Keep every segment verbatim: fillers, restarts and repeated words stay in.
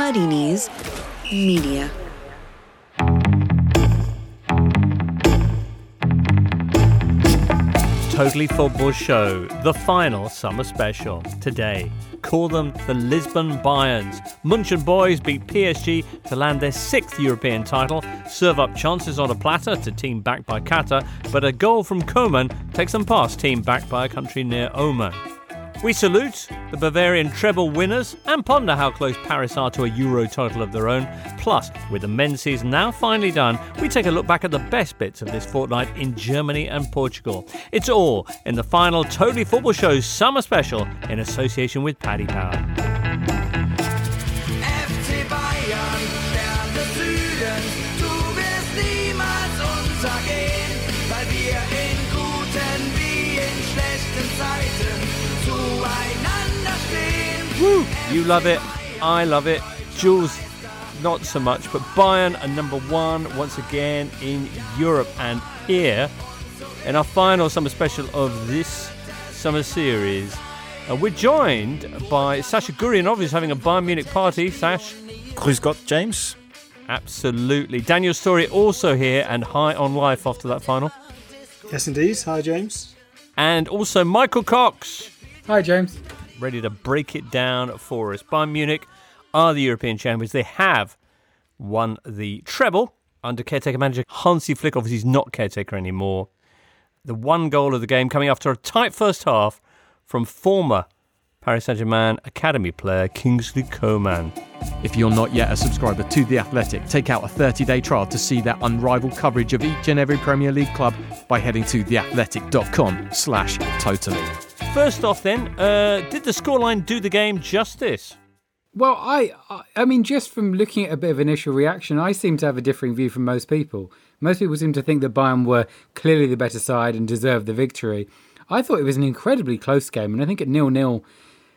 Marini's Media. Totally Football Show, the final summer special. Today, call them the Lisbon Bayerns. Munchen boys beat P S G to land their sixth European title, serve up chances on a platter to team backed by Qatar, but a goal from Coman takes them past team backed by a country near Oman. We salute the Bavarian treble winners and ponder how close Paris are to a Euro title of their own. Plus, with the men's season now finally done, we take a look back at the best bits of this fortnight in Germany and Portugal. It's all in the final Totally Football Show's summer special in association with Paddy Power. F C Bayern, Stern des Südens, du wirst niemals untergehen, weil wir in guten wie in schlechten Zeiten zueinander stehen. Woo! You love it, I love it. Jules, not so much, but Bayern are number one once again in Europe. And here, in our final summer special of this summer series, uh, we're joined by Sasha Gurianov, who's having a Bayern Munich party. Sash? Grüß Gott, James. Absolutely. Daniel Story also here and high on life after that final. Yes, indeed. Hi, James. And also Michael Cox. Hi, James. Ready to break it down for us. Bayern Munich are the European champions. They have won the treble under caretaker manager Hansi Flick. Obviously, he's not caretaker anymore. The one goal of the game coming after a tight first half from former Paris Saint-Germain academy player Kingsley Coman. If you're not yet a subscriber to The Athletic, take out a thirty-day trial to see their unrivaled coverage of each and every Premier League club by heading to theathletic.com slash totally. First off then, uh, did the scoreline do the game justice? Well, I I mean, just from looking at a bit of initial reaction, I seem to have a differing view from most people. Most people seem to think that Bayern were clearly the better side and deserved the victory. I thought it was an incredibly close game, and I think at nil-nil,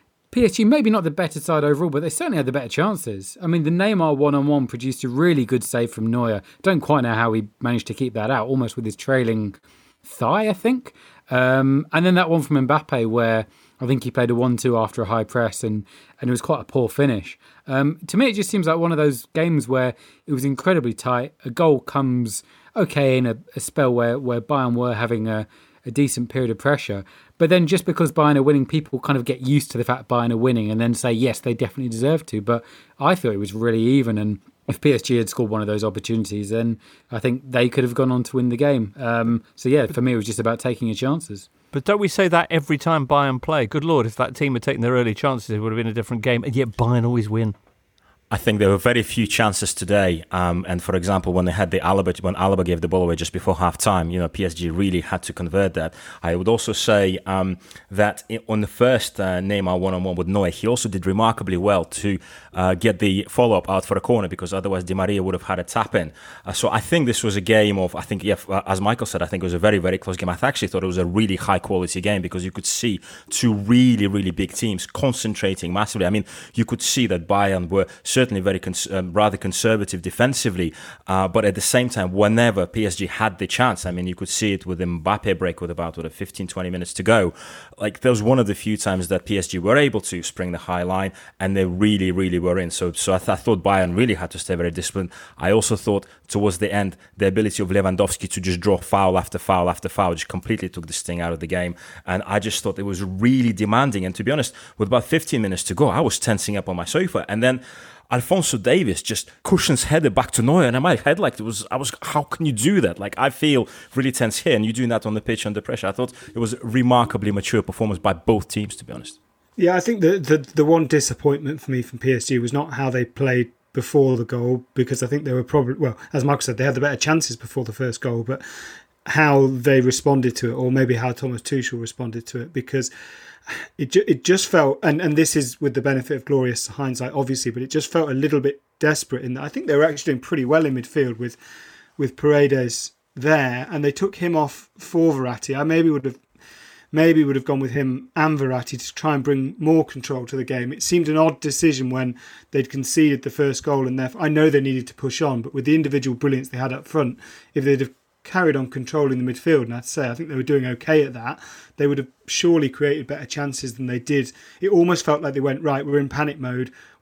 P S G maybe not the better side overall, but they certainly had the better chances. I mean, the Neymar one-on-one produced a really good save from Neuer. Don't quite know how he managed to keep that out, almost with his trailing thigh, I think. Um, and then that one from Mbappe where I think he played a one two after a high press and, and it was quite a poor finish. Um, to me, it just seems like one of those games where it was incredibly tight. A goal comes okay in a, a spell where, where Bayern were having a, a decent period of pressure. But then just because Bayern are winning, people kind of get used to the fact Bayern are winning and then say, yes, they definitely deserve to. But I thought it was really even. And if P S G had scored one of those opportunities, then I think they could have gone on to win the game. Um, so, yeah, for me, it was just about taking your chances. But don't we say that every time Bayern play? Good Lord, if that team had taken their early chances, it would have been a different game. And yet Bayern always win. I think there were very few chances today. Um, and for example, when they had the Alaba, when Alaba gave the ball away just before half time, you know, P S G really had to convert that. I would also say um, that on the first uh, Neymar one-on-one with Neuer, he also did remarkably well to uh, get the follow-up out for a corner because otherwise Di Maria would have had a tap-in. Uh, so I think this was a game of, I think, yeah, as Michael said, I think it was a very, very close game. I actually thought it was a really high-quality game because you could see two really, really big teams concentrating massively. I mean, you could see that Bayern were certainly very cons- um, rather conservative defensively, uh, but at the same time, whenever P S G had the chance, I mean, you could see it with the Mbappe break with about what, fifteen, twenty minutes to go. Like, there was one of the few times that P S G were able to spring the high line, and they really, really were in. So, so I, th- I thought Bayern really had to stay very disciplined. I also thought towards the end, the ability of Lewandowski to just draw foul after foul after foul just completely took the sting out of the game. And I just thought it was really demanding. And to be honest, with about fifteen minutes to go, I was tensing up on my sofa. And then Alphonso Davies just cushions header back to Neuer, and in my head, like, it was, I was, how can you do that? Like, I feel really tense here, and you're doing that on the pitch under pressure. I thought it was a remarkably mature performance by both teams, to be honest. Yeah, I think the the, the one disappointment for me from P S G was not how they played before the goal, because I think they were probably, well, as Michael said, they had the better chances before the first goal, but how they responded to it, or maybe how Thomas Tuchel responded to it, because It ju- it just felt, and, and this is with the benefit of glorious hindsight, obviously, but it just felt a little bit desperate in that I think they were actually doing pretty well in midfield with with Paredes there, and they took him off for Verratti. I maybe would have maybe would have gone with him and Verratti to try and bring more control to the game. It seemed an odd decision when they'd conceded the first goal, and therefore I know they needed to push on, but with the individual brilliance they had up front, if they'd have carried on controlling the midfield, and I'd say I think they were doing okay at that, they would have surely created better chances than they did. It almost felt like they went, right, we're in panic mode,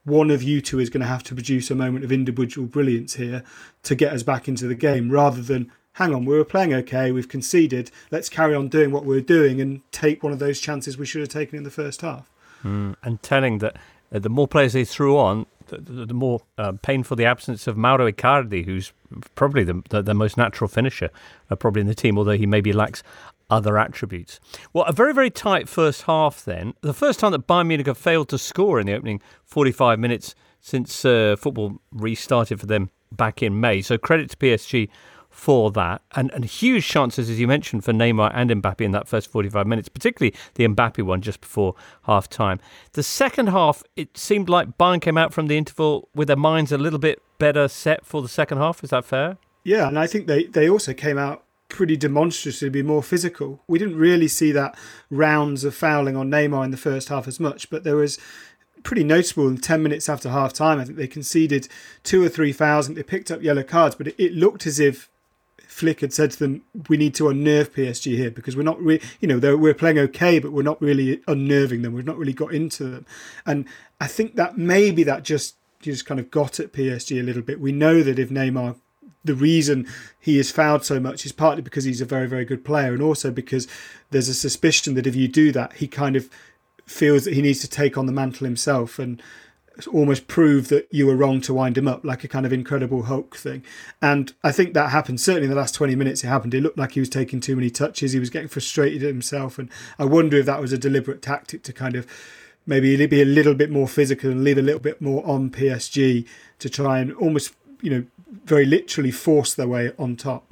one of you two is going to have to produce a moment of individual brilliance here to get us back into the game, rather than, hang on, we were playing okay, we've conceded, let's carry on doing what we're doing and take one of those chances we should have taken in the first half. Mm, and telling that uh, the more players they threw on, the, the, the more uh, painful the absence of Mauro Icardi, who's probably the, the, the most natural finisher, uh, probably in the team, although he maybe lacks other attributes. Well, a very, very tight first half then. The first time that Bayern Munich have failed to score in the opening forty-five minutes since uh, football restarted for them back in May. So credit to P S G for that. And, and huge chances, as you mentioned, for Neymar and Mbappe in that first forty-five minutes, particularly the Mbappe one just before half-time. The second half, it seemed like Bayern came out from the interval with their minds a little bit better set for the second half. Is that fair? Yeah, and I think they, they also came out pretty demonstratively more physical. We didn't really see that rounds of fouling on Neymar in the first half as much, but there was pretty noticeable in ten minutes after half time. I think they conceded two or three fouls and they picked up yellow cards, but it, it looked as if Flick had said to them, we need to unnerve P S G here, because we're not really, you know, we're playing okay, but we're not really unnerving them. We've not really got into them. And I think that maybe that just just kind of got at P S G a little bit. We know that if Neymar, the reason he is fouled so much is partly because he's a very, very good player, and also because there's a suspicion that if you do that, he kind of feels that he needs to take on the mantle himself and almost prove that you were wrong to wind him up, like a kind of Incredible Hulk thing. And I think that happened. Certainly in the last twenty minutes it happened. It looked like he was taking too many touches. He was getting frustrated at himself. And I wonder if that was a deliberate tactic to kind of maybe be a little bit more physical and leave a little bit more on P S G to try and almost, you know, very literally force their way on top.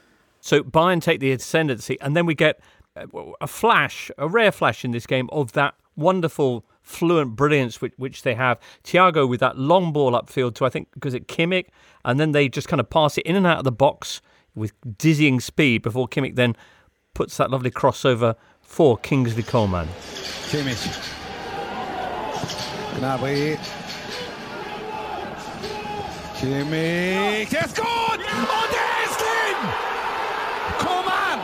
So Bayern take the ascendancy, and then we get a flash, a rare flash in this game of that wonderful fluent brilliance which, which they have. Thiago with that long ball upfield to, I think, because it Kimmich, and then they just kind of pass it in and out of the box with dizzying speed before Kimmich then puts that lovely crossover for Kingsley Coman. Kimmich. Gnabry. Kimmich. Der ist gut! Und der ist drin! Coman!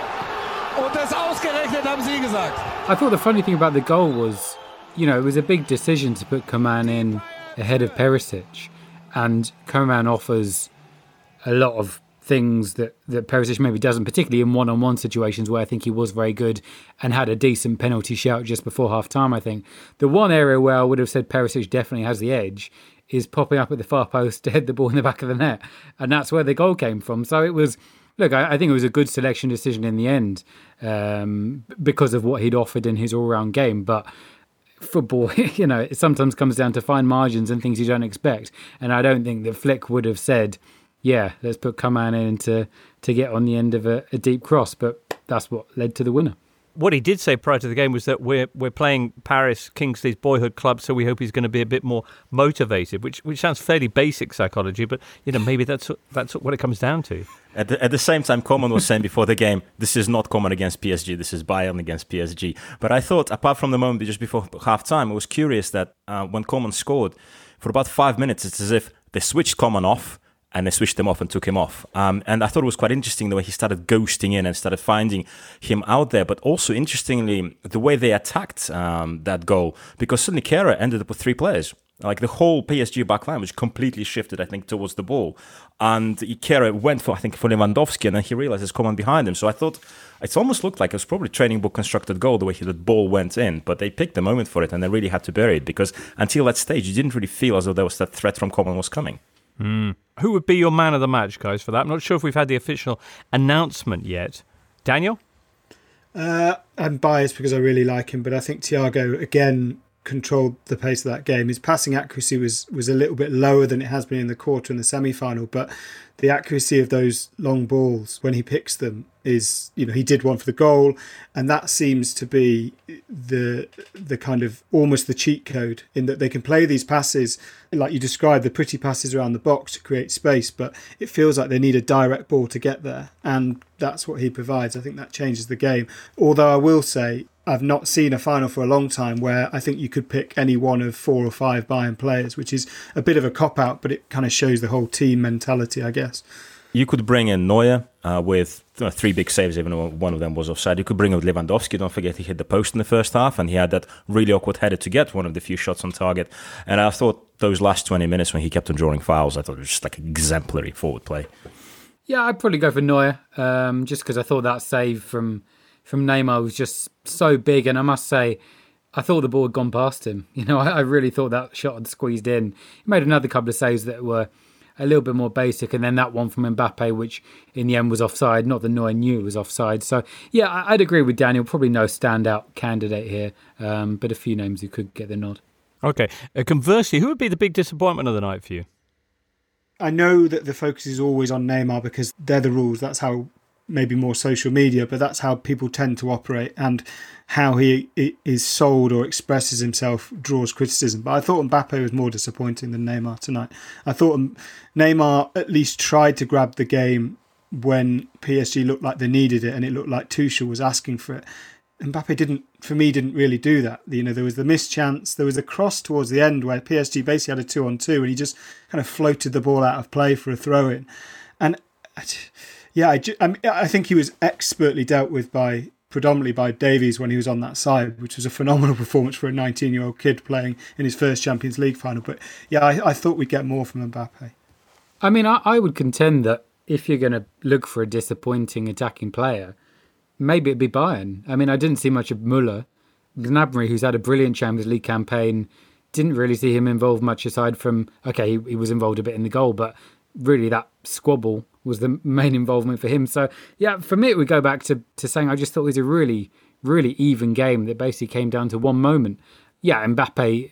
Und das ausgerechnet, haben Sie gesagt. I thought the funny thing about the goal was, you know, it was a big decision to put Coman in ahead of Perisic, and Coman offers a lot of things that, that Perisic maybe doesn't, particularly in one-on-one situations where I think he was very good and had a decent penalty shout just before half-time, I think. The one area where I would have said Perisic definitely has the edge is popping up at the far post to head the ball in the back of the net, and that's where the goal came from. So it was, look, I, I think it was a good selection decision in the end um, because of what he'd offered in his all-round game, but football, you know, it sometimes comes down to fine margins and things you don't expect, and I don't think that Flick would have said, yeah, let's put Coman in to, to get on the end of a, a deep cross, but that's what led to the winner. What he did say prior to the game was that we're we're playing Paris, Kingsley's boyhood club, so we hope he's going to be a bit more motivated, which which sounds fairly basic psychology, but you know maybe that's that's what it comes down to. At the, at the same time, Coman was saying before the game, this is not Coman against P S G, this is Bayern against P S G. But I thought, apart from the moment just before half-time, it was curious that uh, when Coman scored, for about five minutes, it's as if they switched Coman off, and they switched him off and took him off. Um, and I thought it was quite interesting the way he started ghosting in and started finding him out there. But also, interestingly, the way they attacked um, that goal. Because suddenly Kehrer ended up with three players. Like the whole P S G backline, which completely shifted, I think, towards the ball. And Kehrer went for, I think, for Lewandowski, and then he realized there's Coman behind him. So I thought it almost looked like it was probably a training book constructed goal, the way the ball went in. But they picked the moment for it, and they really had to bury it. Because until that stage, you didn't really feel as though there was that threat from Coman was coming. Mm. Who would be your man of the match, guys, for that? I'm not sure if we've had the official announcement yet. Daniel? Uh, I'm biased because I really like him, but I think Thiago, again, controlled the pace of that game. His passing accuracy was, was a little bit lower than it has been in the quarter and the semi-final, but the accuracy of those long balls when he picks them is, you know, he did one for the goal, and that seems to be the the kind of almost the cheat code in that they can play these passes like you described, the pretty passes around the box to create space, but it feels like they need a direct ball to get there, and that's what he provides. I think that changes the game. Although I will say I've not seen a final for a long time where I think you could pick any one of four or five Bayern players, which is a bit of a cop-out, but it kind of shows the whole team mentality, I guess. You could bring in Neuer uh, with you know, three big saves, even though one of them was offside. You could bring in Lewandowski. Don't forget he hit the post in the first half, and he had that really awkward header to get one of the few shots on target. And I thought those last twenty minutes when he kept on drawing fouls, I thought it was just like exemplary forward play. Yeah, I'd probably go for Neuer, um, just because I thought that save from from Neymar was just so big. And I must say, I thought the ball had gone past him. You know, I, I really thought that shot had squeezed in. He made another couple of saves that were a little bit more basic, and then that one from Mbappe, which in the end was offside. Not that Neuer knew it was offside. So, yeah, I'd agree with Daniel. Probably no standout candidate here, um, but a few names who could get the nod. Okay. Uh, conversely, who would be the big disappointment of the night for you? I know that the focus is always on Neymar because they're the rules. That's how maybe more social media, but that's how people tend to operate, and how he is sold or expresses himself draws criticism. But I thought Mbappe was more disappointing than Neymar tonight. I thought Neymar at least tried to grab the game when P S G looked like they needed it, and it looked like Tuchel was asking for it. Mbappe didn't, for me, didn't really do that. You know, there was the missed chance. There was a cross towards the end where P S G basically had a two-on-two, and he just kind of floated the ball out of play for a throw-in. And yeah, I, I, mean, I think he was expertly dealt with by predominantly by Davies when he was on that side, which was a phenomenal performance for a nineteen-year-old kid playing in his first Champions League final. But yeah, I, I thought we'd get more from Mbappe. I mean, I, I would contend that if you're going to look for a disappointing attacking player, maybe it'd be Bayern. I mean, I didn't see much of Müller. Gnabry, who's had a brilliant Champions League campaign, didn't really see him involved much aside from, okay, he, he was involved a bit in the goal, but really that squabble was the main involvement for him. So, yeah, for me, it would go back to, to saying I just thought it was a really, really even game that basically came down to one moment. Yeah, Mbappe,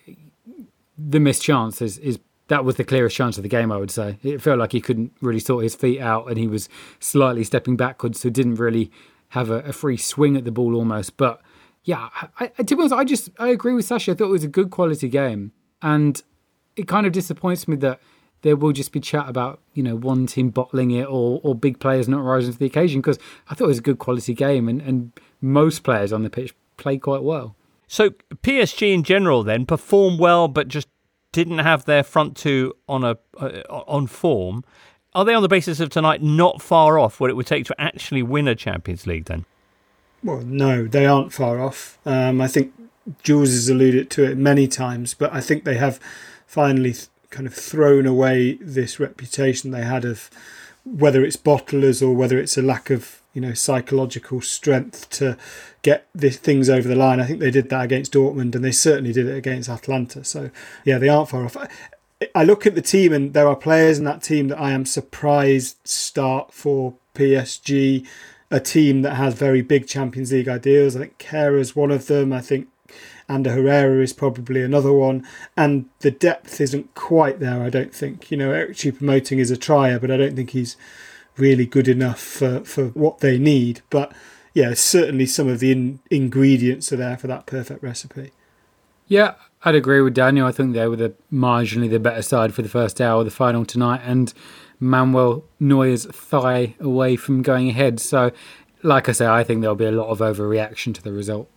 the missed chance is, is that was the clearest chance of the game, I would say. It felt like he couldn't really sort his feet out, and he was slightly stepping backwards, so didn't really have a, a free swing at the ball almost. But yeah, I, I, to be honest, I just I agree with Sasha. I thought it was a good quality game, and it kind of disappoints me that there will just be chat about, you know, one team bottling it or or big players not rising to the occasion, because I thought it was a good quality game, and, and most players on the pitch played quite well. So P S G in general then performed well, but just didn't have their front two on a uh, on form. Are they, on the basis of tonight, not far off what it would take to actually win a Champions League then? Well, no, they aren't far off. Um, I think Jules has alluded to it many times, but I think they have finally th- kind of thrown away this reputation they had of whether it's bottlers or whether it's a lack of, you know, psychological strength to get this, things over the line. I think they did that against Dortmund, and they certainly did it against Atalanta. So, yeah, they aren't far off. I look at the team, and there are players in that team that I am surprised start for P S G, a team that has very big Champions League ideals. I think Kehra's one of them. I think Ander Herrera is probably another one. And the depth isn't quite there, I don't think. You know, Eric Choupo-Moting is a trier, but I don't think he's really good enough for, for what they need. But yeah, certainly some of the in- ingredients are there for that perfect recipe. Yeah, I'd agree with Daniel. I think they were the marginally the better side for the first hour of the final tonight, and Manuel Neuer's thigh away from going ahead. So, like I say, I think there'll be a lot of overreaction to the result.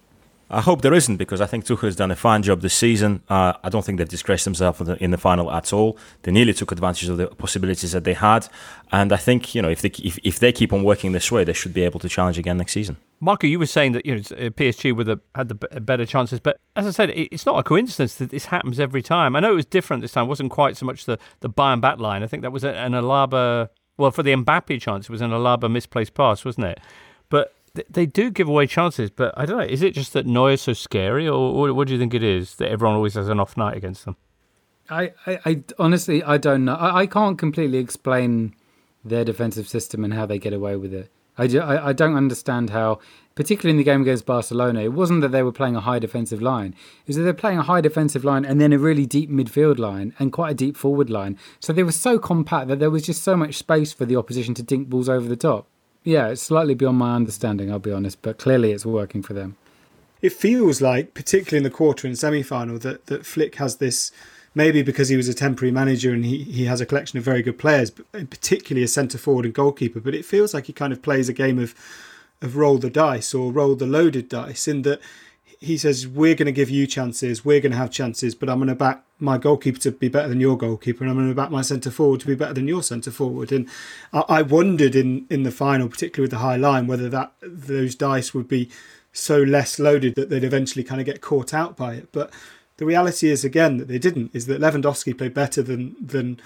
I hope there isn't, because I think Tuchel has done a fine job this season. Uh, I don't think they've disgraced themselves in the, in the final at all. They nearly took advantage of the possibilities that they had, and I think, you know, if they if, if they keep on working this way, they should be able to challenge again next season. Marco, you were saying that, you know, P S G with the, had the better chances, but as I said, it's not a coincidence that this happens every time. I know it was different this time. It wasn't quite so much the the Bayern back line. I think that was an Alaba. Well, for the Mbappe chance, it was an Alaba misplaced pass, wasn't it? But they do give away chances, but I don't know. Is it just that Neuer's so scary, or what do you think it is, that everyone always has an off night against them? I, I, I honestly, I don't know. I, I can't completely explain their defensive system and how they get away with it. I, do, I, I don't understand how, particularly in the game against Barcelona, it wasn't that they were playing a high defensive line. It was that they're playing a high defensive line and then a really deep midfield line and quite a deep forward line. So they were so compact that there was just so much space for the opposition to dink balls over the top. Yeah, it's slightly beyond my understanding, I'll be honest, but clearly it's working for them. It feels like, particularly in the quarter and semi-final, that, that Flick has this, maybe because he was a temporary manager and he, he has a collection of very good players, but particularly a centre-forward and goalkeeper, but it feels like he kind of plays a game of, of roll the dice or roll the loaded dice, in that he says, we're going to give you chances, we're going to have chances, but I'm going to back my goalkeeper to be better than your goalkeeper, and I'm going to back my centre forward to be better than your centre forward. And I, I wondered in, in the final, particularly with the high line, whether that those dice would be so less loaded that they'd eventually kind of get caught out by it. But the reality is, again, that they didn't, is that Lewandowski played better than than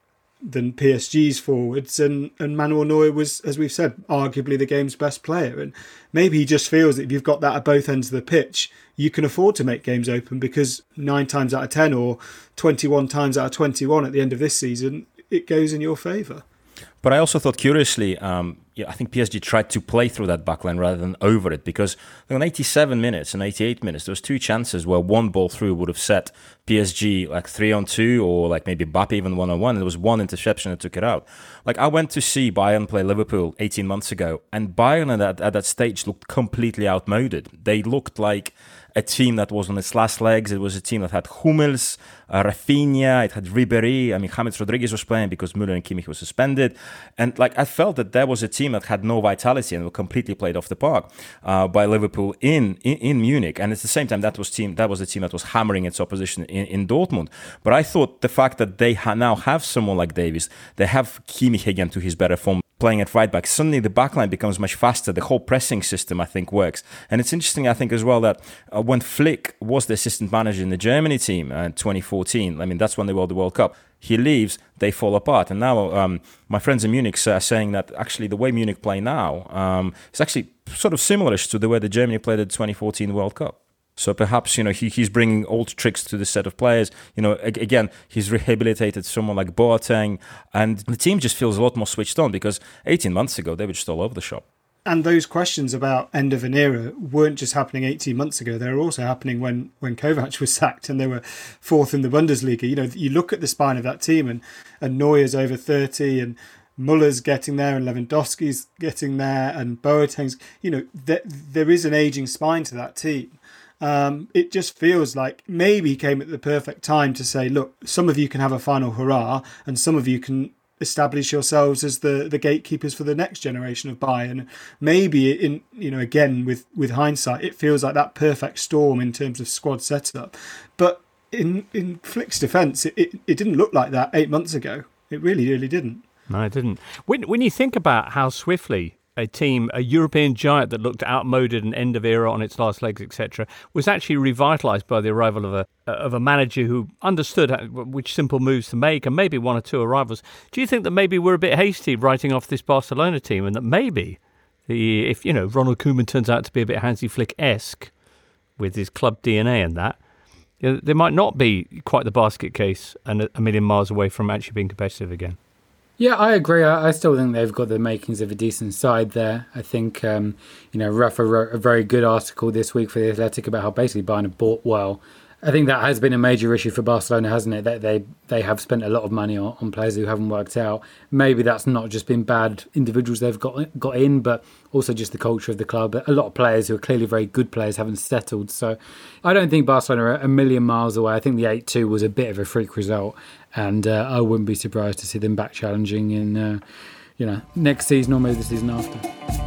than P S G's forwards, and, and Manuel Neuer was, as we've said, arguably the game's best player. And maybe he just feels that if you've got that at both ends of the pitch, you can afford to make games open, because nine times out of ten or twenty-one times out of twenty-one at the end of this season, it goes in your favour. But I also thought, curiously, um, yeah, I think P S G tried to play through that backline rather than over it, because on eighty-seven minutes and eighty-eight minutes, there was two chances where one ball through would have set P S G like three on two, or like maybe Mbappe even one on one. There was one interception that took it out. Like, I went to see Bayern play Liverpool eighteen months ago, and Bayern at that, at that stage looked completely outmoded. They looked like a team that was on its last legs. It was a team that had Hummels, uh, Rafinha, it had Ribéry. I mean, James Rodriguez was playing because Müller and Kimmich were suspended. And like, I felt that there was a team that had no vitality and were completely played off the park uh, by Liverpool in, in in Munich. And at the same time, that was team that was the team that was hammering its opposition in, in Dortmund. But I thought the fact that they ha- now have someone like Davies, they have Kimmich again to his better form, playing at right back, suddenly the backline becomes much faster. The whole pressing system, I think, works. And it's interesting, I think, as well, that uh, when Flick was the assistant manager in the Germany team in twenty fourteen, I mean, that's when they won the World Cup, he leaves, they fall apart. And now um, my friends in Munich are saying that actually the way Munich play now um, is actually sort of similarish to the way the Germany played at the twenty fourteen World Cup. So perhaps, you know, he, he's bringing old tricks to the set of players. You know, again, he's rehabilitated someone like Boateng, and the team just feels a lot more switched on, because eighteen months ago, they were just all over the shop. And those questions about end of an era weren't just happening eighteen months ago. They were also happening when, when Kovac was sacked and they were fourth in the Bundesliga. You know, you look at the spine of that team, and, and Neuer's over thirty, and Muller's getting there, and Lewandowski's getting there, and Boateng's, you know, there, there is an ageing spine to that team. Um, it just feels like maybe he came at the perfect time to say, look, some of you can have a final hurrah, and some of you can establish yourselves as the, the gatekeepers for the next generation of Bayern. Maybe in, you know, again, with, with hindsight, it feels like that perfect storm in terms of squad setup. But in, in Flick's defence, it, it, it didn't look like that eight months ago. It really, really didn't. No, it didn't. When, when you think about how swiftly a team, a European giant that looked outmoded and end of era on its last legs, et cetera, was actually revitalised by the arrival of a of a manager who understood how, which simple moves to make, and maybe one or two arrivals. Do you think that maybe we're a bit hasty writing off this Barcelona team, and that maybe the if you know Ronald Koeman turns out to be a bit Hansi Flick-esque with his club D N A and that, you know, they might not be quite the basket case and a million miles away from actually being competitive again? Yeah, I agree. I, I still think they've got the makings of a decent side there. I think, um, you know, Rafa wrote a very good article this week for The Athletic about how basically Bayern have bought well. I think that has been a major issue for Barcelona, hasn't it? That they they have spent a lot of money on, on players who haven't worked out. Maybe that's not just been bad individuals they've got got in, but also just the culture of the club. A lot of players who are clearly very good players haven't settled. So I don't think Barcelona are a million miles away. I think the eight two was a bit of a freak result, and uh, I wouldn't be surprised to see them back challenging in, uh, you know, next season or maybe the season after.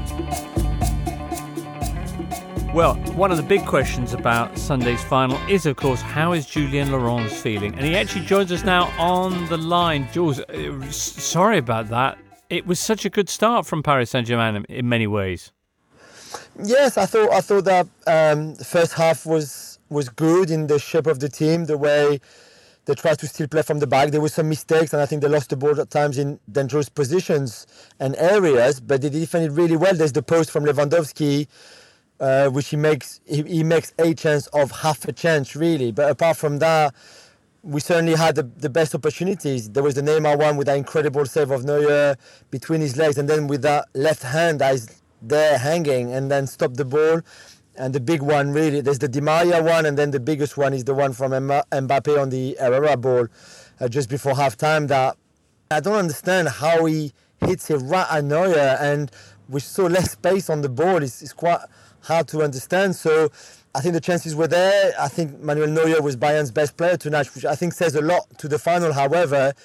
Well, one of the big questions about Sunday's final is, of course, how is Julien Laurens feeling? And he actually joins us now on the line. Jules, uh, sorry about that. It was such a good start from Paris Saint-Germain in many ways. Yes, I thought I thought that um, the first half was was good in the shape of the team, the way they tried to still play from the back. There were some mistakes, and I think they lost the ball at times in dangerous positions and areas, but they defended really well. There's the post from Lewandowski, Uh, which he makes he, he makes a chance of half a chance, really. But apart from that, we certainly had the, the best opportunities. There was the Neymar one with that incredible save of Neuer between his legs, and then with that left hand that is there hanging and then stop the ball. And the big one, really, there's the Di Maria one, and then the biggest one is the one from Mbappe on the Herrera ball uh, just before half-time. That I don't understand how he hits it right at Neuer, and with so less space on the ball, it's, it's quite hard to understand. So I think the chances were there. I think Manuel Neuer was Bayern's best player tonight, which I think says a lot to the final. However,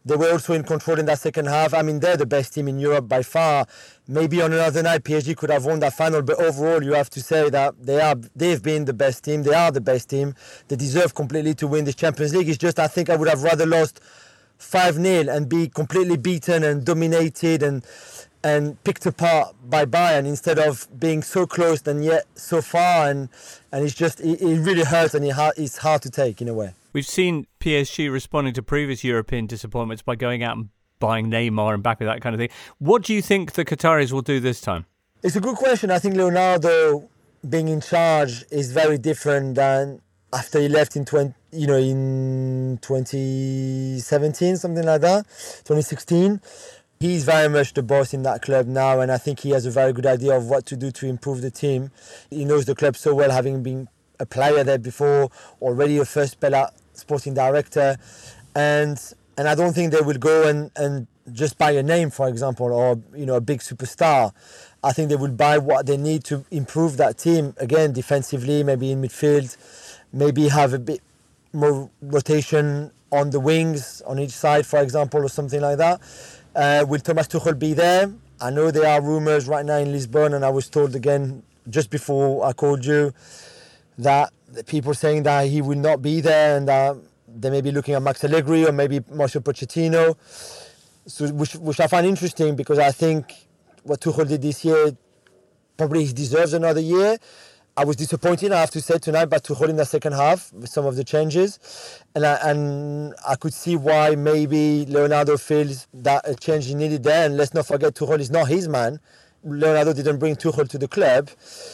They were also in control in that second half. I mean, they're the best team in Europe by far. Maybe on another night, P S G could have won that final, but overall, you have to say that they are, they've been the best team. They are the best team. They deserve completely to win the Champions League. It's just, I think I would have rather lost five nil and be completely beaten and dominated and and picked apart by Bayern instead of being so close and yet so far. And, and it's just, it, it really hurts and it ha- it's hard to take in a way. We've seen P S G responding to previous European disappointments by going out and buying Neymar and Mbappe, that kind of thing. What do you think the Qataris will do this time? It's a good question. I think Leonardo being in charge is very different than after he left in twenty, you know, in twenty seventeen, something like that, twenty sixteen. He's very much the boss in that club now, and I think he has a very good idea of what to do to improve the team. He knows the club so well, having been a player there before, already a first Bella sporting director, and and I don't think they will go and, and just buy a name, for example, or you know a big superstar. I think they will buy what they need to improve that team, again, defensively, maybe in midfield, maybe have a bit more rotation on the wings, on each side, for example, or something like that. Uh, will Thomas Tuchel be there? I know there are rumours right now in Lisbon, and I was told again just before I called you that people saying that he will not be there, and that they may be looking at Max Allegri or maybe Mauricio Pochettino, so which, which I find interesting because I think what Tuchel did this year, probably he deserves another year. I was disappointed, I have to say, tonight by Tuchel in the second half with some of the changes. And I, and I could see why maybe Leonardo feels that a change is needed there. And let's not forget, Tuchel is not his man. Leonardo didn't bring Tuchel to the club.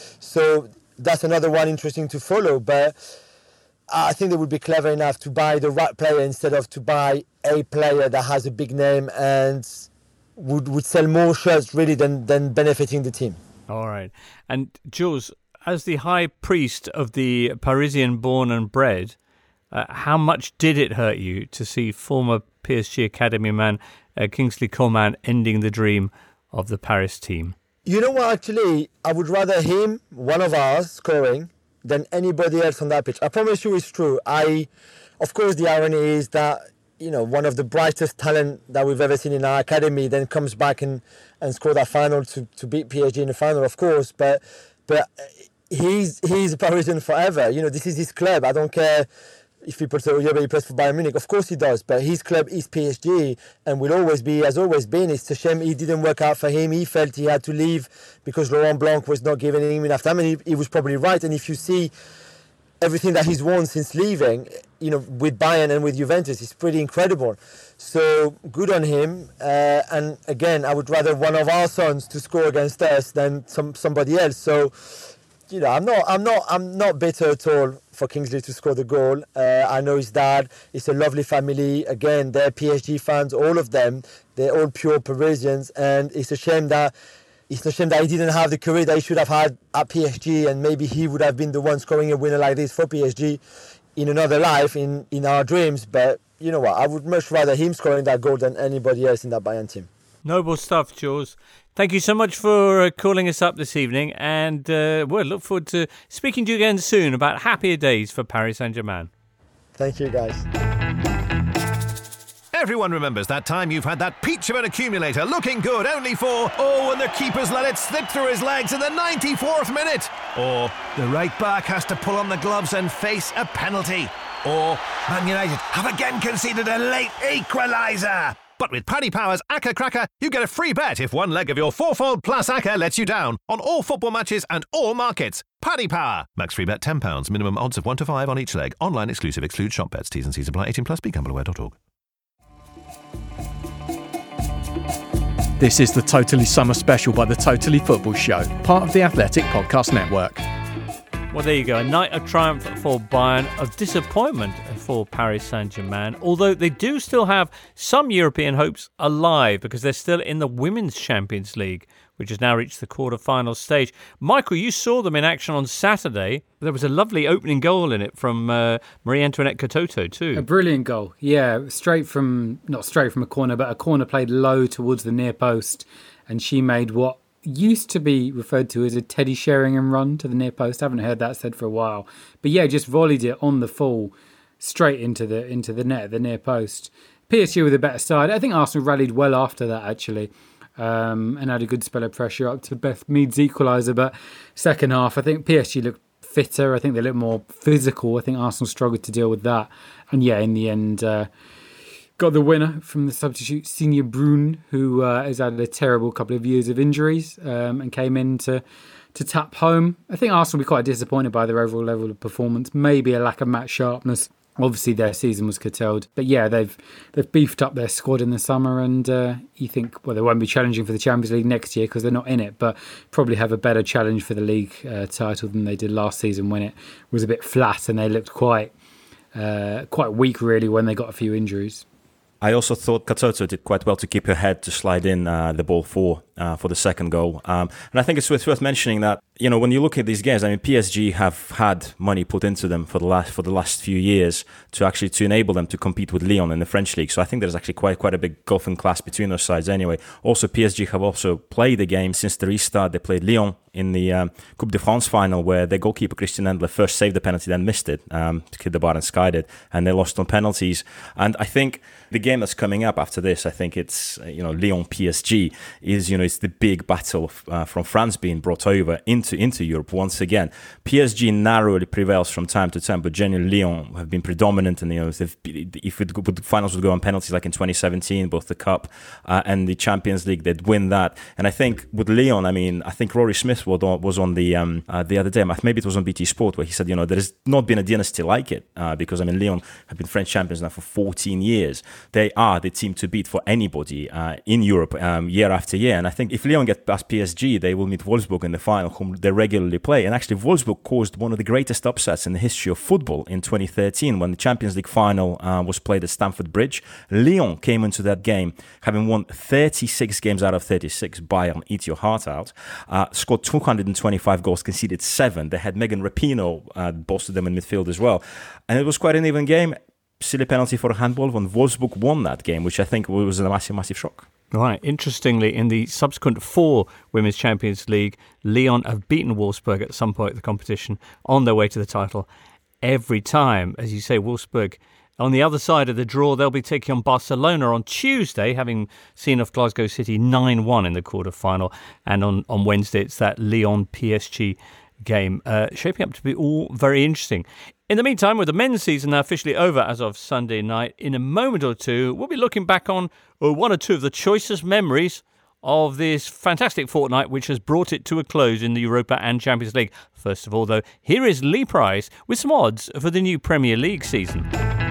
So that's another one interesting to follow. But I think they would be clever enough to buy the right player instead of to buy a player that has a big name and would, would sell more shirts really than, than benefiting the team. All right. And Jules, as the high priest of the Parisian born and bred, uh, how much did it hurt you to see former P S G Academy man uh, Kingsley Coman ending the dream of the Paris team? You know what, actually, I would rather him, one of us, scoring than anybody else on that pitch. I promise you it's true. I, of course, the irony is that, you know, one of the brightest talent that we've ever seen in our academy then comes back and, and score that final to, to beat P S G in the final, of course, but but he's he's a Parisian forever. You know, this is his club. I don't care if people say, oh, yeah, but he plays for Bayern Munich. Of course he does, but his club is P S G and will always be, has always been. It's a shame it didn't work out for him. He felt he had to leave because Laurent Blanc was not giving him enough time, and he, he was probably right. And if you see everything that he's won since leaving, you know, with Bayern and with Juventus, it's pretty incredible. So good on him. Uh, and again, I would rather one of our sons to score against us than some somebody else. So, you know, I'm not, I'm not, I'm not bitter at all for Kingsley to score the goal. Uh, I know his dad. It's a lovely family. Again, they're P S G fans, all of them. They're all pure Parisians, and it's a shame that it's a shame that he didn't have the career that he should have had at P S G, and maybe he would have been the one scoring a winner like this for P S G in another life, in, in our dreams. But you know what? I would much rather him scoring that goal than anybody else in that Bayern team. Noble stuff, Jules. Thank you so much for uh, calling us up this evening, and uh, we'll look forward to speaking to you again soon about happier days for Paris Saint-Germain. Thank you, guys. Everyone remembers that time you've had that peach of an accumulator looking good only for, oh, and the keeper's let it slip through his legs in the ninety-fourth minute. Or the right back has to pull on the gloves and face a penalty. Or Man United have again conceded a late equaliser. But with Paddy Power's Acca Cracker, you get a free bet if one leg of your fourfold plus Acca lets you down on all football matches and all markets. Paddy Power. Max free bet ten pounds. Minimum odds of one to five on each leg. Online exclusive. Excludes shop bets. T's and C's apply. eighteen plus. Be gamble aware dot org. This is the Totally Summer Special by the Totally Football Show, part of the Athletic Podcast Network. Well, there you go. A night of triumph for Bayern, of disappointment for Paris Saint-Germain, although they do still have some European hopes alive because they're still in the Women's Champions League, which has now reached the quarter-final stage. Michael, you saw them in action on Saturday. There was a lovely opening goal in it from uh, Marie-Antoinette Katoto too. A brilliant goal, yeah. Straight from, not straight from a corner, but a corner played low towards the near post, and she made what used to be referred to as a Teddy Sheringham run to the near post. I haven't heard that said for a while. But yeah, just volleyed it on the full straight into the into the net, the near post. P S G were the better side. I think Arsenal rallied well after that, actually, um, and had a good spell of pressure up to Beth Mead's equaliser. But second half, I think P S G looked fitter. I think they looked more physical. I think Arsenal struggled to deal with that. And yeah, in the end, uh, got the winner from the substitute, Signe Brun, who uh, has had a terrible couple of years of injuries um, and came in to, to tap home. I think Arsenal will be quite disappointed by their overall level of performance. Maybe a lack of match sharpness. Obviously, their season was curtailed. But yeah, they've they've beefed up their squad in the summer, and uh, you think, well, they won't be challenging for the Champions League next year because they're not in it, but probably have a better challenge for the league uh, title than they did last season when it was a bit flat and they looked quite uh, quite weak, really, when they got a few injuries. I also thought Katoto did quite well to keep her head to slide in uh, the ball for uh, for the second goal. Um, and I think it's worth, worth mentioning that, you know, when you look at these games, I mean, P S G have had money put into them for the last for the last few years to actually to enable them to compete with Lyon in the French league. So I think there's actually quite quite a big golfing class between those sides anyway. Also, P S G have also played the game since the restart. They played Lyon in the um, Coupe de France final, where their goalkeeper Christian Endler first saved the penalty, then missed it um, to hit the bar and skied it, and they lost on penalties. And I think the game that's coming up after this, I think it's, you know, Lyon P S G is, you know, it's the big battle uh, from France being brought over into into Europe once again. P S G narrowly prevails from time to time, but genuinely Lyon have been predominant, and, you know, if if it, the finals would go on penalties like in twenty seventeen, both the Cup uh, and the Champions League, they'd win that. And I think with Lyon, I mean, I think Rory Smith was on the um, uh, the other day, maybe it was on B T Sport, where he said, you know, there has not been a dynasty like it uh, because, I mean, Lyon have been French champions now for fourteen years. They are the team to beat for anybody uh, in Europe um, year after year. And I think if Lyon get past P S G, they will meet Wolfsburg in the final, whom they regularly play. And actually, Wolfsburg caused one of the greatest upsets in the history of football in twenty thirteen when the Champions League final uh, was played at Stamford Bridge. Lyon came into that game having won thirty-six games out of thirty-six. Bayern, eat your heart out. Uh, scored two hundred twenty-five goals, conceded seven. They had Megan Rapinoe uh, boasted them in midfield as well. And it was quite an even game. Silly penalty for a handball when Wolfsburg won that game, which I think was a massive, massive shock. Right. Interestingly, in the subsequent four Women's Champions League, Lyon have beaten Wolfsburg at some point in the competition on their way to the title. Every time, as you say, Wolfsburg, on the other side of the draw, they'll be taking on Barcelona on Tuesday, having seen off Glasgow City nine one in the quarter-final. And on, on Wednesday, it's that Lyon P S G game, uh, shaping up to be all very interesting. In the meantime, with the men's season now officially over as of Sunday night, in a moment or two, we'll be looking back on uh, one or two of the choicest memories of this fantastic fortnight, which has brought it to a close in the Europa and Champions League. First of all, though, here is Lee Price with some odds for the new Premier League season.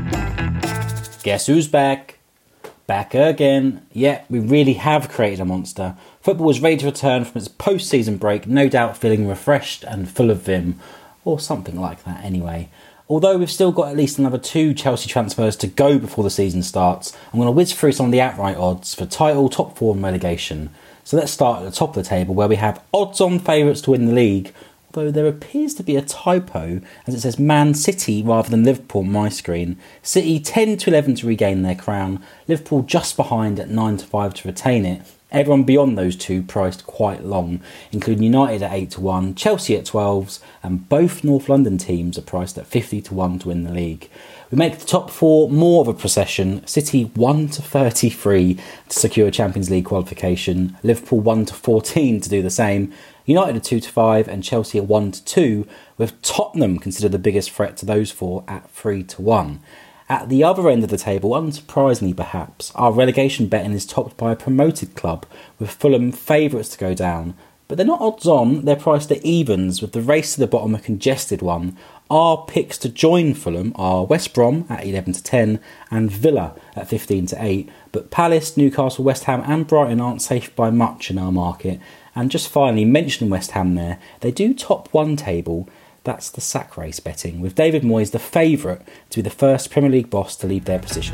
Guess who's back? Back again. Yeah, we really have created a monster. Football is ready to return from its post-season break, no doubt feeling refreshed and full of vim. Or something like that anyway. Although we've still got at least another two Chelsea transfers to go before the season starts, I'm going to whiz through some of the outright odds for title, top four and relegation. So let's start at the top of the table, where we have odds-on favourites to win the league, although there appears to be a typo, as it says Man City rather than Liverpool on my screen. City ten to eleven to regain their crown, Liverpool just behind at nine to five to retain it. Everyone beyond those two priced quite long, including United at eight to one, Chelsea at twelves, and both North London teams are priced at fifty to one to win the league. We make the top four more of a procession. City one to thirty-three to secure Champions League qualification, Liverpool one to fourteen to do the same, United at two to five, and Chelsea at one to two, with Tottenham considered the biggest threat to those four at three to one. At the other end of the table, unsurprisingly perhaps, our relegation betting is topped by a promoted club, with Fulham favourites to go down. But they're not odds on, they're priced at evens, with the race to the bottom a congested one. Our picks to join Fulham are West Brom at eleven to ten and Villa at fifteen to eight. But Palace, Newcastle, West Ham and Brighton aren't safe by much in our market. And just finally, mention West Ham there, they do top one table. That's the sack race betting, with David Moyes the favourite to be the first Premier League boss to leave their position.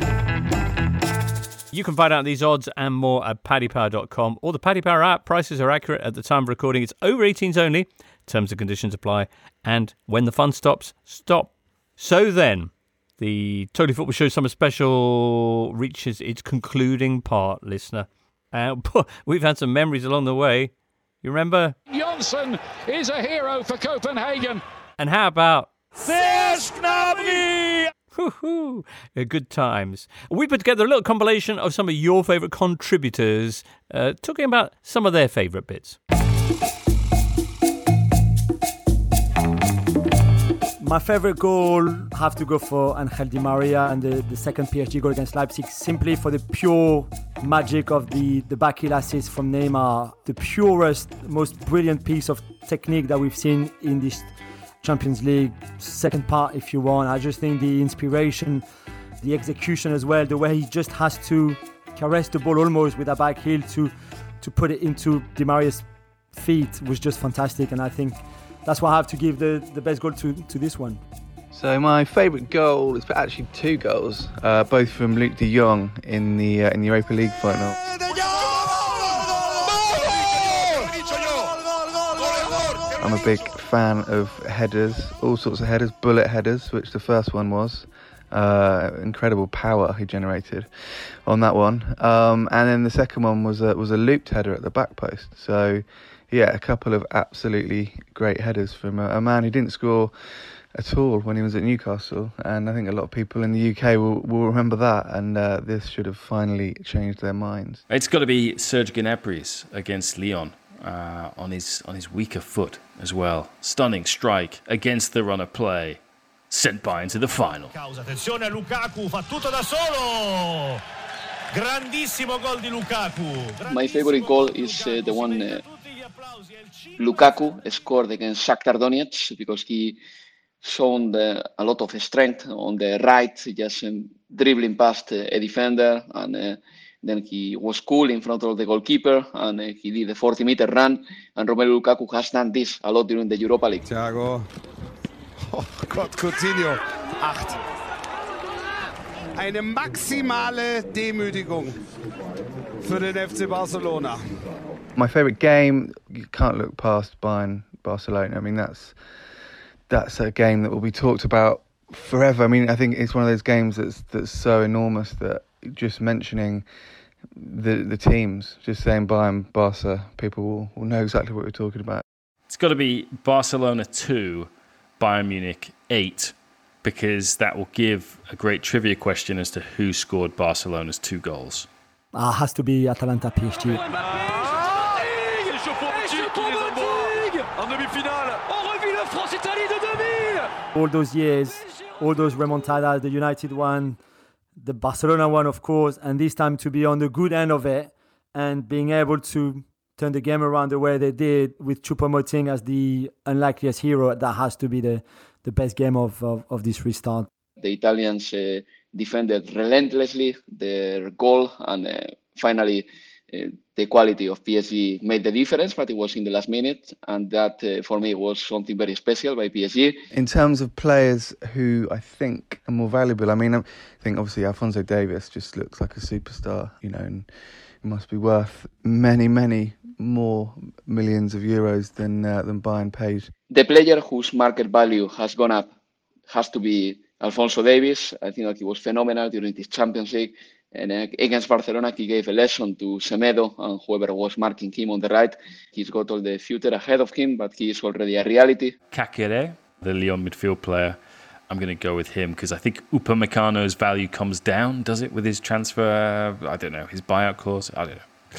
You can find out these odds and more at paddy power dot com or the Paddy Power app. Prices are accurate at the time of recording. It's over eighteens only. Terms and conditions apply. And when the fun stops, stop. So then, the Totally Football Show Summer Special reaches its concluding part, listener. Uh, we've had some memories along the way. You remember? Johnson is a hero for Copenhagen. And how about... There's Gnabry! Hoo-hoo. Good times. We put together a little compilation of some of your favourite contributors, uh, talking about some of their favourite bits. My favourite goal have to go for Angel Di Maria and the, the second P S G goal against Leipzig, simply for the pure magic of the, the back heel assist from Neymar, the purest, most brilliant piece of technique that we've seen in this Champions League second part, if you want. I just think the inspiration, the execution as well, the way he just has to caress the ball almost with a back heel to to put it into Di Maria's feet was just fantastic, and I think that's why I have to give the, the best goal to, to this one. So my favourite goal is actually two goals, uh, both from Luc de Jong in the uh, in the Europa League final. I'm a big fan of headers, all sorts of headers, bullet headers, which the first one was. Uh, incredible power he generated on that one. Um, and then the second one was a, was a looped header at the back post. So, yeah, a couple of absolutely great headers from a, a man who didn't score at all when he was at Newcastle. And I think a lot of people in the U K will, will remember that. And uh, this should have finally changed their minds. It's got to be Serge Gnabry's against Lyon. Uh, on his on his weaker foot as well. Stunning strike against the run of play. Sent Bayern to the final. Attenzione a Lukaku, fa tutto da solo. Grandissimo gol di Lukaku. My favorite goal is uh, the one uh, Lukaku scored against Shakhtar Donetsk, because he shown the, a lot of strength on the right, just um, dribbling past uh, a defender, and uh, then he was cool in front of the goalkeeper, and uh, he did a forty meter run. And Romelu Lukaku has done this a lot during the Europa League. Thiago. Oh Gott, Coutinho. Acht. Eine maximale Demütigung für den F C Barcelona. My favourite game, you can't look past Bayern Barcelona. I mean, that's that's a game that will be talked about forever. I mean, I think it's one of those games that's that's so enormous that just mentioning the the teams, just saying Bayern, Barca, people will, will know exactly what we're talking about. It's got to be Barcelona two, Bayern Munich eight, because that will give a great trivia question as to who scored Barcelona's two goals. Ah, uh, has to be Atalanta P S G. All those years, all those remontadas, the United one, the Barcelona one, of course, and this time to be on the good end of it and being able to turn the game around the way they did with Choupo-Moting as the unlikeliest hero, that has to be the, the best game of, of, of this restart. The Italians uh, defended relentlessly their goal, and uh, finally uh, the quality of P S G made the difference, but it was in the last minute, and that uh, for me was something very special by P S G. In terms of players who I think are more valuable, I mean, I think obviously Alphonso Davies just looks like a superstar, you know, and he must be worth many, many more millions of euros than uh, than Bayern paid. The player whose market value has gone up has to be Alphonso Davies. I think that he was phenomenal during this Champions League. And uh, against Barcelona, he gave a lesson to Semedo and whoever was marking him on the right. He's got all the future ahead of him, but he is already a reality. Kakere, the Lyon midfield player, I'm going to go with him because I think Upamecano's value comes down, does it, with his transfer? I don't know, his buyout clause? I don't know.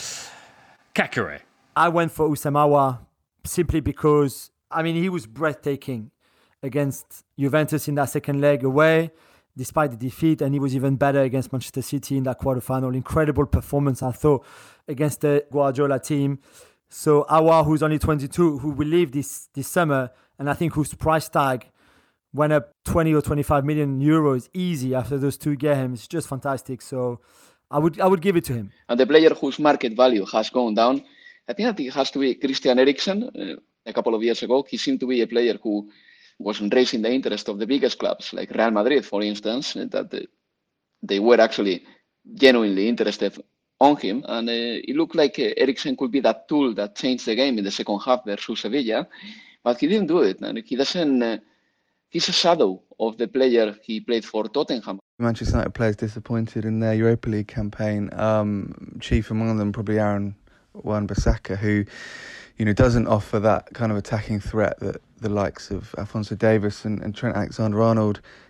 Kakere. I went for Usamawa simply because, I mean, he was breathtaking against Juventus in that second leg away, despite the defeat, and he was even better against Manchester City in that quarterfinal. Incredible performance, I thought, against the Guardiola team. So Aouar, who's only twenty-two, who will leave this, this summer, and I think whose price tag went up twenty or twenty-five million euros easy after those two games. It's just fantastic. So I would I would give it to him. And the player whose market value has gone down, I think that it has to be Christian Eriksen. Uh, a couple of years ago, he seemed to be a player who was raising the interest of the biggest clubs, like Real Madrid, for instance, that they were actually genuinely interested on him. And uh, it looked like uh, Eriksen could be that tool that changed the game in the second half versus Sevilla, but he didn't do it. And he doesn't, uh, he's a shadow of the player he played for Tottenham. Manchester United players disappointed in their Europa League campaign. Um, chief among them, probably Aaron Wan-Bissaka, who, you know, doesn't offer that kind of attacking threat that the likes of Alphonso Davies and, and Trent Alexander-Arnold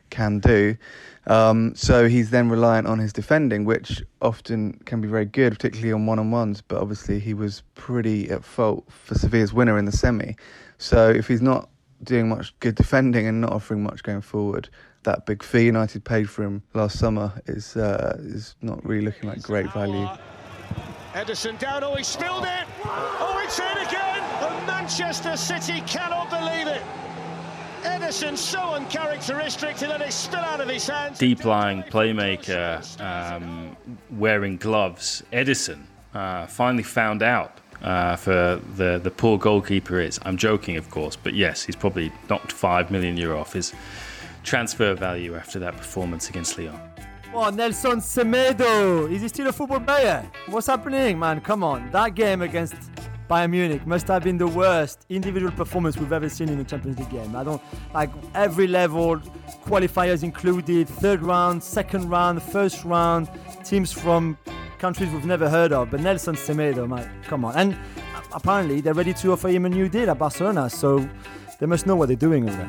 can do. Um, so he's then reliant on his defending, which often can be very good, particularly on one-on-ones. But obviously he was pretty at fault for Sevilla's winner in the semi. So if he's not doing much good defending and not offering much going forward, that big fee United paid for him last summer is uh, is not really looking like great value. Ederson down, oh, he spilled it! Oh, it's in again! And Manchester City cannot believe it! Ederson so uncharacteristic to let it spill out of his hands. Deep-lying playmaker um, wearing gloves. Ederson uh, finally found out uh, for the, the poor goalkeeper is. I'm joking, of course, but yes, he's probably knocked five million euro off his transfer value after that performance against Lyon. Oh, Nelson Semedo! Is he still a football player? What's happening, man? Come on. That game against Bayern Munich must have been the worst individual performance we've ever seen in a Champions League game. I don't like every level, qualifiers included, third round, second round, first round, teams from countries we've never heard of. But Nelson Semedo, man, come on. And apparently they're ready to offer him a new deal at Barcelona, so they must know what they're doing with them.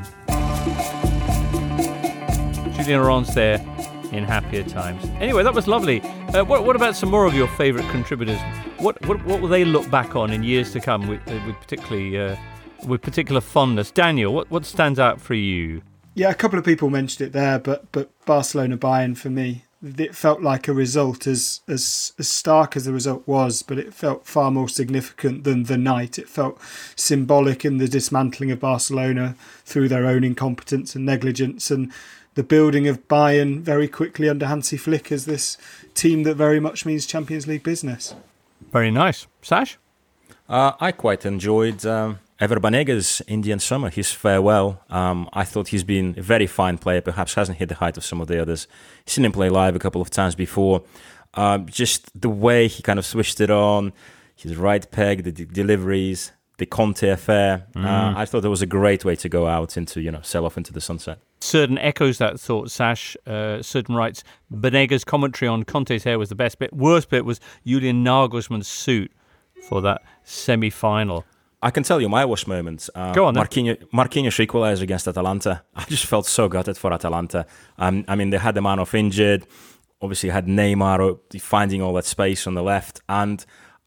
Julien Laurens there in happier times. Anyway, that was lovely. Uh, what, what about some more of your favourite contributors? What, what what will they look back on in years to come with, uh, with particularly uh, with particular fondness? Daniel, what, what stands out for you? Yeah, a couple of people mentioned it there, but but Barcelona Bayern for me, it felt like a result as as as stark as the result was, but it felt far more significant than the night. It felt symbolic in the dismantling of Barcelona through their own incompetence and negligence, and the building of Bayern very quickly under Hansi Flick as this team that very much means Champions League business. Very nice. Sash? Uh, I quite enjoyed um, Ever Banega's Indian Summer, his farewell. Um, I thought he's been a very fine player, perhaps hasn't hit the height of some of the others. I've seen him play live a couple of times before. Um, just the way he kind of switched it on, his right peg, the d- deliveries, the Conte affair. Mm. Uh, I thought it was a great way to go out into, you know, sell off into the sunset. Certain echoes that thought, Sash. Uh, Certain writes, Banega's commentary on Conte's hair was the best bit. Worst bit was Julian Nagelsmann's suit for that semi-final. I can tell you my worst moments. Uh, Go on then. Marquinhos, Marquinhos equalised against Atalanta. I just felt so gutted for Atalanta. Um, I mean, they had the man off injured. Obviously had Neymar finding all that space on the left. And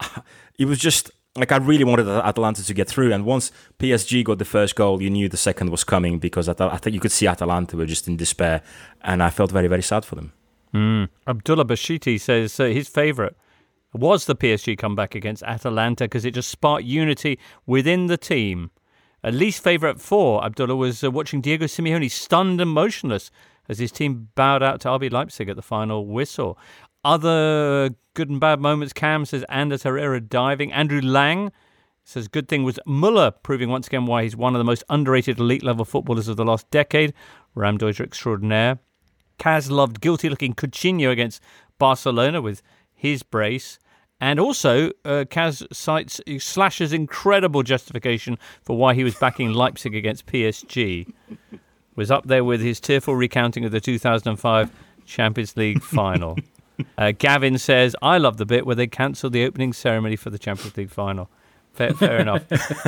it was just... Like, I really wanted Atalanta to get through, and once P S G got the first goal, you knew the second was coming, because I think you could see Atalanta were just in despair, and I felt very, very sad for them. Mm. Abdullah Bashiti says uh, his favourite was the P S G comeback against Atalanta because it just sparked unity within the team. At least favourite for Abdullah was uh, watching Diego Simeone stunned and motionless as his team bowed out to R B Leipzig at the final whistle. Other good and bad moments, Cam says Anders Herrera diving. Andrew Lang says good thing was Muller proving once again why he's one of the most underrated elite level footballers of the last decade. Ramdeuter extraordinaire. Kaz loved guilty looking Coutinho against Barcelona with his brace. And also, uh, Kaz cites Slash's incredible justification for why he was backing Leipzig against P S G. Was up there with his tearful recounting of the two thousand five Champions League final. Uh, Gavin says, I love the bit where they cancelled the opening ceremony for the Champions League final. Fair, fair enough.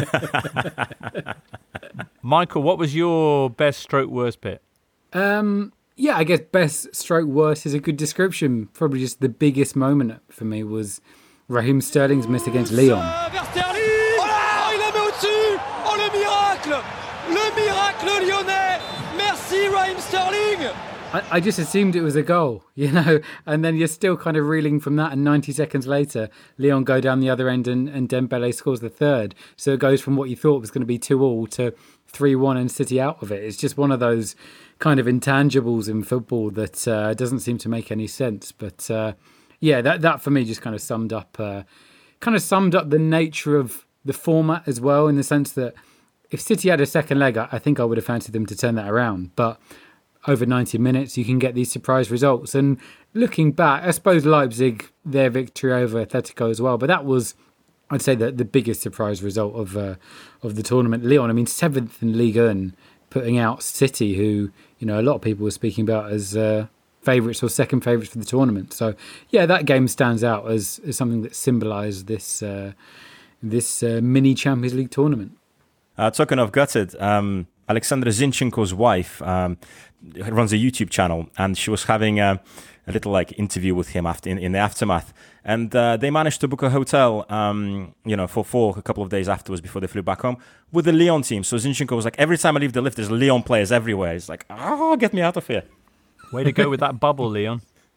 Michael, what was your best stroke worst bit? Um, yeah, I guess best stroke worst is a good description. Probably just the biggest moment for me was Raheem Sterling's miss against Lyon. Oh là, il la met au-dessus. Oh, le miracle. Le miracle lyonnais. Merci, Raheem Sterling. I, I just assumed it was a goal, you know, and then you're still kind of reeling from that, and ninety seconds later, Lyon go down the other end and, and Dembele scores the third. So it goes from what you thought was going to be two all to three one and City out of it. It's just one of those kind of intangibles in football that uh, doesn't seem to make any sense. But uh, yeah, that, that for me just kind of summed up, uh, kind of summed up the nature of the format as well, in the sense that if City had a second leg, I think I would have fancied them to turn that around. But over ninety minutes, you can get these surprise results. And looking back, I suppose Leipzig, their victory over Atletico as well, but that was, I'd say, the, the biggest surprise result of uh, of the tournament. Lyon, I mean, seventh in Ligue one, putting out City, who, you know, a lot of people were speaking about as uh, favourites or second favourites for the tournament. So, yeah, that game stands out as, as something that symbolised this, uh, this uh, mini Champions League tournament. Uh, talking of gutted, um, Alexandra Zinchenko's wife um, runs a YouTube channel, and she was having a, a little like interview with him after in, in the aftermath, and uh, they managed to book a hotel, um, you know, for for a couple of days afterwards before they flew back home with the Lyon team. So Zinchenko was like, every time I leave the lift, there's Lyon players everywhere. He's like, oh, get me out of here. Way to go with that bubble, Leon.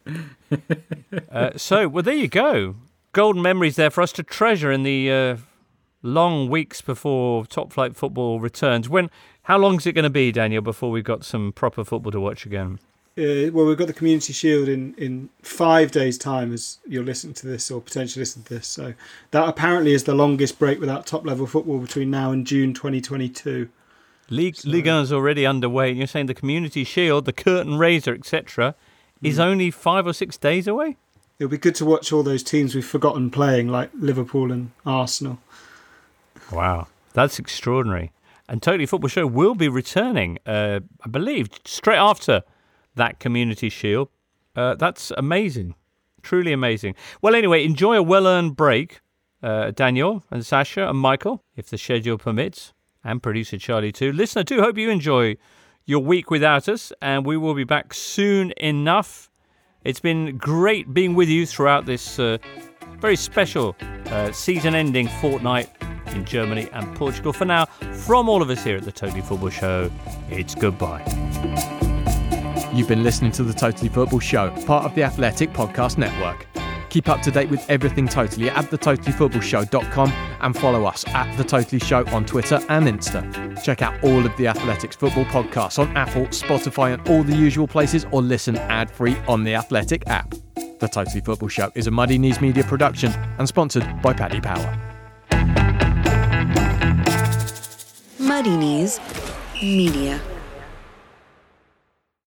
Uh, so, well, there you go. Golden memories there for us to treasure in the uh, long weeks before top flight football returns. When? How long is it going to be, Daniel, before we've got some proper football to watch again? Uh, well, we've got the Community Shield in, in five days' time as you're listening to this or potentially listen to this. So that apparently is the longest break without top-level football between now and June twenty twenty-two. League so. Ligue one is already underway, and you're saying the Community Shield, the curtain raiser, et cetera, is mm. only five or six days away? It'll be good to watch all those teams we've forgotten playing, like Liverpool and Arsenal. Wow, that's extraordinary. And Totally Football Show will be returning, uh, I believe, straight after that Community Shield. Uh, that's amazing. Truly amazing. Well, anyway, enjoy a well-earned break, uh, Daniel and Sasha and Michael, if the schedule permits, and producer Charlie too. Listener too, hope you enjoy your week without us, and we will be back soon enough. It's been great being with you throughout this uh, very special uh, season-ending fortnight in Germany and Portugal. For now, from all of us here at the Totally Football Show, it's goodbye. You've been listening to the Totally Football Show, part of the Athletic Podcast Network. Keep up to date with everything Totally at the totally football show dot com and follow us at The Totally Show on Twitter and Insta. Check out all of the Athletics football podcasts on Apple, Spotify and all the usual places, or listen ad-free on the Athletic app. The Totally Football Show is a Muddy Knees Media production and sponsored by Paddy Power. Muddy Knees Media.